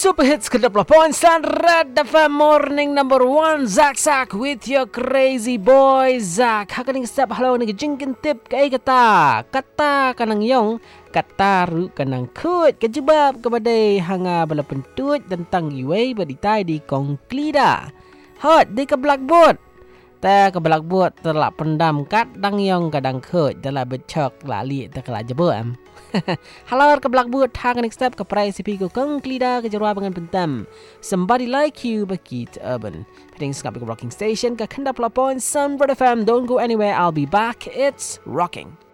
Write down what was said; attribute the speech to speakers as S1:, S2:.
S1: Super Hits ke-20.9 Red FM Morning number 1 Zak with your crazy boy Zak. Hakaning step hello ni jingkin tip kai kata kanang yong kata ru kanang kut kejebab kepada hanga bala pentut tentang iway beritai di konklida hot di ke blackboard ta ke blackboard terlak pendam kat dang yong kadang kut dalam becok lali ta kala jebam. Halo ke blackboard hang next step ke price CP ko konklida ke jarwa dengan pentam somebody like you bagi urban heading skap ke rocking station ke kenda 10.9 Red FM. Don't go anywhere, I'll be back. It's rocking.